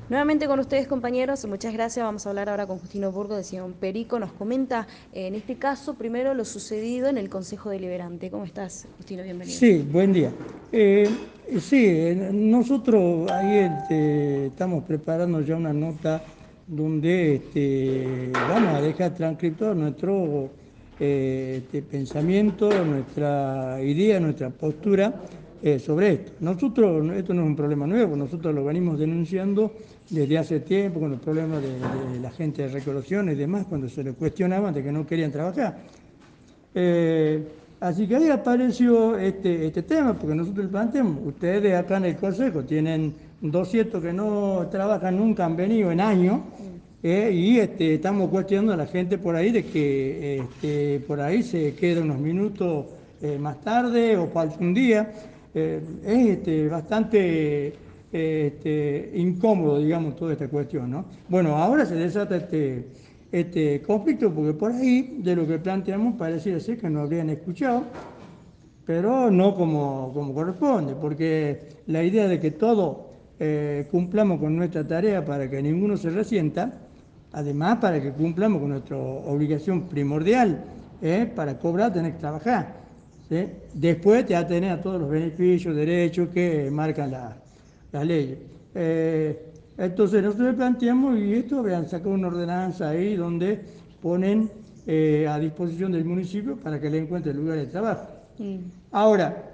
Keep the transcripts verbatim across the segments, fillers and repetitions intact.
Nuevamente con ustedes, compañeros, muchas gracias. Vamos a hablar ahora con Justino Burgo de Simón Perico. Nos comenta, eh, en este caso, primero lo sucedido en el Consejo Deliberante. ¿Cómo estás, Justino? Bienvenido. Sí, buen día. Eh, sí, eh, nosotros ahí este, estamos preparando ya una nota donde este, vamos a dejar transcrito nuestro eh, este, pensamiento, nuestra idea, nuestra postura eh, sobre esto. Nosotros, esto no es un problema nuevo, nosotros lo venimos denunciando desde hace tiempo con el problema de, de la gente de recolocación y demás, cuando se les cuestionaban de que no querían trabajar. Eh, así que ahí apareció este, este tema, porque nosotros le planteamos, ustedes acá en el Consejo tienen doscientos que no trabajan nunca, han venido en años, eh, y este, estamos cuestionando a la gente por ahí de que este, por ahí se queda unos minutos eh, más tarde o falta un día. Eh, es este, bastante eh, este, incómodo, digamos, toda esta cuestión, ¿no? Bueno, ahora se desata este este conflicto, porque por ahí de lo que planteamos pareciera ser que nos habrían escuchado, pero no como, como corresponde, porque la idea de que todos eh, cumplamos con nuestra tarea para que ninguno se resienta, además para que cumplamos con nuestra obligación primordial, ¿eh? Para cobrar tenés que trabajar, ¿sí? Después te atenés a todos los beneficios, derechos que marcan la, las leyes. Eh, entonces nosotros planteamos, y esto habían sacado una ordenanza ahí donde ponen eh, a disposición del municipio para que le encuentre lugar de trabajo. Mm. Ahora,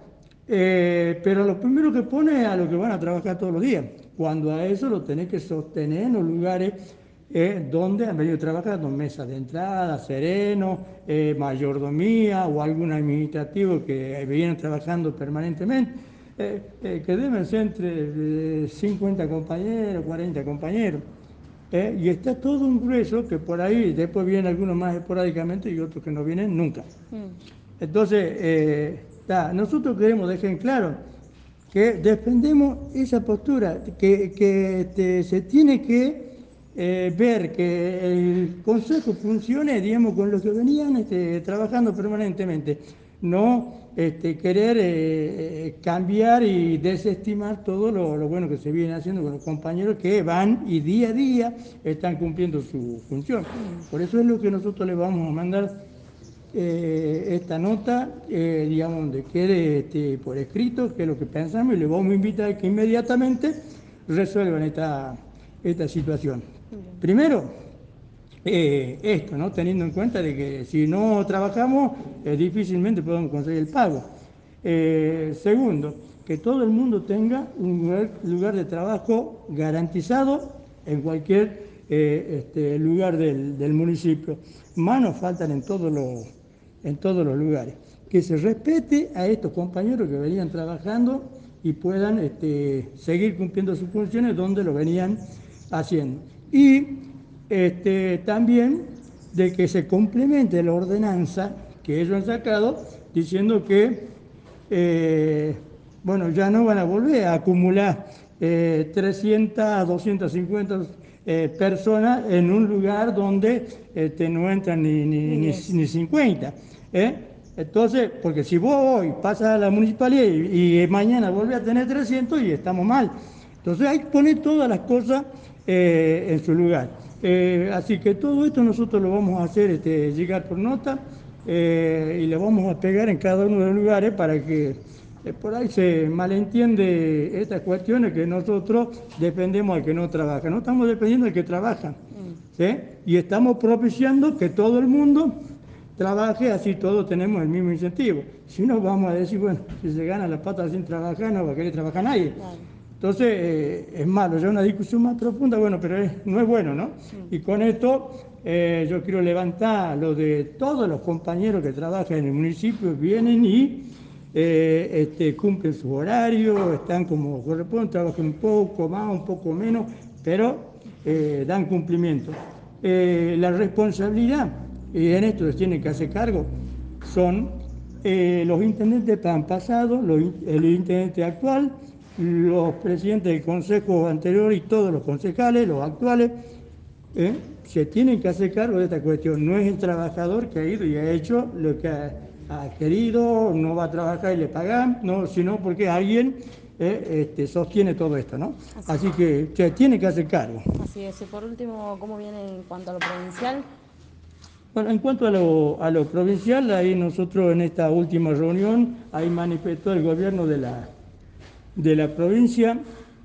eh, pero lo primero que pone es a lo que van a trabajar todos los días, cuando a eso lo tenés que sostener en los lugares eh, donde han venido trabajando, mesas de entrada, sereno, eh, mayordomía o algún administrativo que vienen trabajando permanentemente, eh, eh, que deben ser entre eh, cincuenta compañeros, cuarenta compañeros. Eh, y está todo un grueso que por ahí, después vienen algunos más esporádicamente y otros que no vienen nunca. Mm. Entonces, eh, ta, nosotros queremos dejar en claro que defendemos esa postura, que, que este, se tiene que eh, ver que el Consejo funcione, digamos, con los que venían este, trabajando permanentemente, no este, querer eh, eh, cambiar y desestimar todo lo, lo bueno que se viene haciendo con los compañeros que van y día a día están cumpliendo su función. Por eso es lo que nosotros les vamos a mandar eh, esta nota, eh, digamos, donde quede este, por escrito qué es lo que pensamos y le vamos a invitar a que inmediatamente resuelvan esta, esta situación. Bien. Primero, eh, esto, ¿no? Teniendo en cuenta de que si no trabajamos, eh, difícilmente podemos conseguir el pago. Eh, segundo, que todo el mundo tenga un lugar, lugar de trabajo garantizado en cualquier eh, este, lugar del, del municipio. Manos faltan en todos los, en todos los lugares. Que se respete a estos compañeros que venían trabajando y puedan este, seguir cumpliendo sus funciones donde lo venían haciendo. Y este, también de que se complemente la ordenanza que ellos han sacado diciendo que, eh, bueno, ya no van a volver a acumular eh, trescientas, doscientas cincuenta eh, personas en un lugar donde este, no entran ni, ni, Ni ni, diez. ni cincuenta. ¿eh? Entonces, porque si vos hoy pasas a la municipalidad y, y mañana vuelves a tener trescientos y estamos mal. Entonces hay que poner todas las cosas eh, en su lugar. Eh, así que todo esto nosotros lo vamos a hacer este, llegar por nota eh, y le vamos a pegar en cada uno de los lugares para que eh, por ahí se malentiende estas cuestiones que nosotros defendemos al que no trabaja. No estamos defendiendo al que trabaja, Mm. ¿sí? Y estamos propiciando que todo el mundo trabaje, así todos tenemos el mismo incentivo. Si no, vamos a decir, bueno, si se gana la pata sin trabajar, no va a querer trabajar nadie. Claro. Entonces, eh, es malo, ya una discusión más profunda, bueno, pero es- no es bueno, ¿no? Mm. Y con esto eh, yo quiero levantar lo de todos los compañeros que trabajan en el municipio, vienen y eh, este, cumplen su horario, están como corresponde, trabajan un poco más, un poco menos, pero eh, dan cumplimiento. Eh, la responsabilidad, y en esto se tienen que hacer cargo, son eh, los intendentes han pasado, los, el intendente actual, los presidentes del consejo anterior y todos los concejales, los actuales, ¿eh? Se tienen que hacer cargo de esta cuestión. No es el trabajador que ha ido y ha hecho lo que ha, ha querido, no va a trabajar y le pagan, no, sino porque alguien eh, este, sostiene todo esto, ¿no? Así, Así que se tiene que hacer cargo. así es. Y por último, ¿cómo viene en cuanto a lo provincial? Bueno, en cuanto a lo, a lo provincial, ahí nosotros en esta última reunión, ahí manifestó el gobierno de la, de la provincia,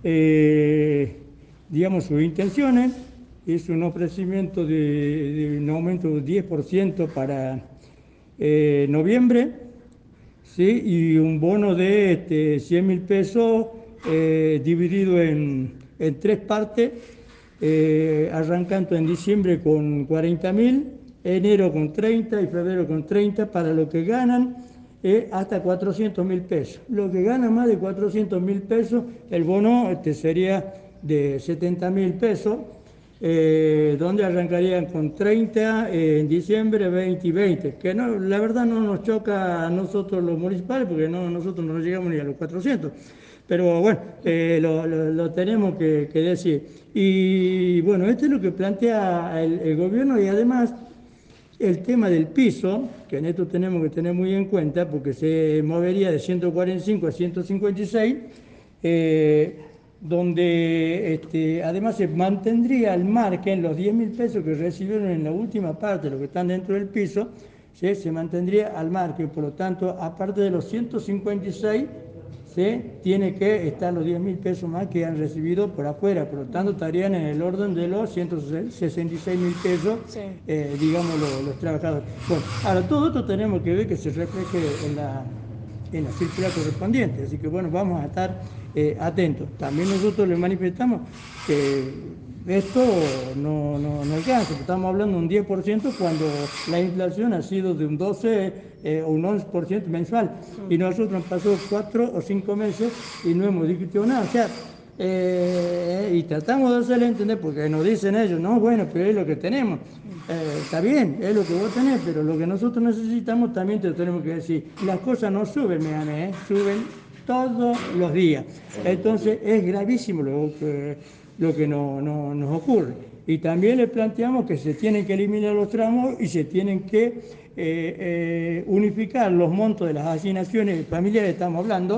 eh, digamos, sus intenciones, hizo un ofrecimiento de, de un aumento del diez por ciento para eh, noviembre, ¿sí? Y un bono de este, cien mil pesos eh, dividido en, en tres partes, eh, arrancando en diciembre con cuarenta mil, enero con treinta y febrero con treinta para lo que ganan eh, hasta cuatrocientos mil pesos. Lo que gana más de cuatrocientos mil pesos, el bono este, sería de setenta mil pesos, eh, donde arrancarían con treinta eh, en diciembre, veinte y veinte, que no, la verdad no nos choca a nosotros los municipales, porque no, nosotros no llegamos ni a los cuatrocientos, pero bueno, eh, lo, lo, lo, tenemos que, que decir. Y bueno, esto es lo que plantea el, el gobierno, y además el tema del piso, que en esto tenemos que tener muy en cuenta, porque se movería de ciento cuarenta y cinco a ciento cincuenta y seis, eh, donde este, además se mantendría al margen los diez mil pesos que recibieron en la última parte, los que están dentro del piso, ¿sí? Se mantendría al margen, por lo tanto, aparte de los ciento cincuenta y seis, ¿sí? Tiene que estar los diez mil pesos más que han recibido por afuera, por lo tanto estarían en el orden de los ciento sesenta y seis mil pesos, sí. eh, digamos, los, los trabajadores. Bueno, ahora todo esto tenemos que ver que se refleje en la, en la circular correspondiente, así que bueno, vamos a estar eh, atentos. También nosotros les manifestamos que esto no, no, no alcanza, estamos hablando de un diez por ciento cuando la inflación ha sido de un doce eh, o un once por ciento mensual, y nosotros han pasado cuatro o cinco meses y no hemos discutido nada. O sea, eh, y tratamos de hacerle entender, porque nos dicen ellos, no, bueno, pero es lo que tenemos. Eh, está bien, es lo que vos tenés, pero lo que nosotros necesitamos también te lo tenemos que decir. Las cosas no suben, me ¿eh? Suben todos los días. Entonces es gravísimo lo que, lo que no, no, nos ocurre. Y también le planteamos que se tienen que eliminar los tramos y se tienen que eh, eh, unificar los montos de las asignaciones familiares, estamos hablando,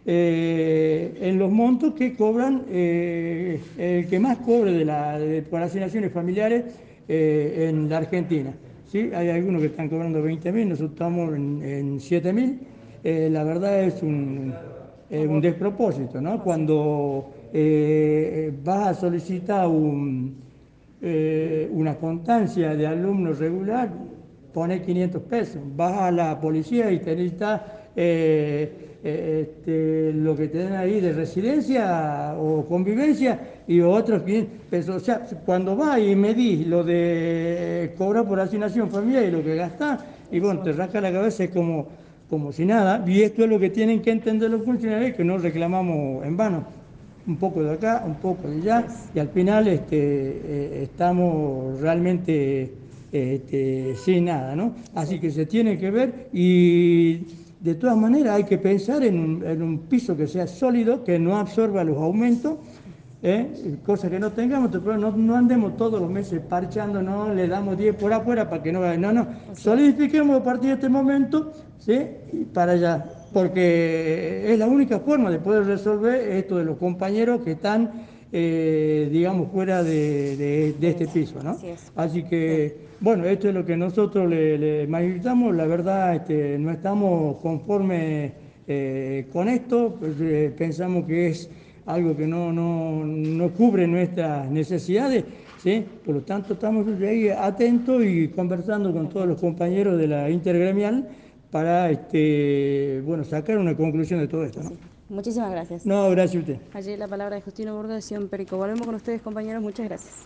eh, en los montos que cobran, eh, el que más cobre de la, de, por asignaciones familiares eh, en la Argentina. ¿Sí? Hay algunos que están cobrando veinte mil, nosotros estamos en, en siete mil. Eh, la verdad es un, eh, un despropósito, ¿no? Cuando eh, vas a solicitar un, eh, una constancia de alumno regular, pone quinientos pesos. Vas a la policía y te necesitas eh, eh, este, lo que te dan ahí de residencia o convivencia y otros quinientos pesos. O sea, cuando vas y medís lo de cobrar por asignación familiar y lo que gastás, y bueno, te rasca la cabeza, es como, como si nada. Y esto es lo que tienen que entender los funcionarios, que no reclamamos en vano. Un poco de acá, un poco de allá, y al final este, eh, estamos realmente este, sin nada, ¿no? Así que se tiene que ver, y de todas maneras hay que pensar en un, en un piso que sea sólido, que no absorba los aumentos, ¿eh? Cosa que no tengamos, pero no, no andemos todos los meses parchando, no le damos diez por afuera para que no vayan, no, no, solidifiquemos a partir de este momento, ¿sí? Y para allá, porque es la única forma de poder resolver esto de los compañeros que están, eh, digamos, fuera de, de, de este piso, ¿no? Así, Así que, bueno, esto es lo que nosotros le, le manifestamos. La verdad, este, no estamos conformes eh, con esto, pues, eh, pensamos que es algo que no, no, no cubre nuestras necesidades, ¿sí? Por lo tanto, estamos ahí atentos y conversando con todos los compañeros de la intergremial para este, bueno, sacar una conclusión de todo esto, ¿no? Sí. Muchísimas gracias. No, gracias a usted. Allí la palabra de Justino Burgos de Sion Perico. Volvemos con ustedes, compañeros. Muchas gracias.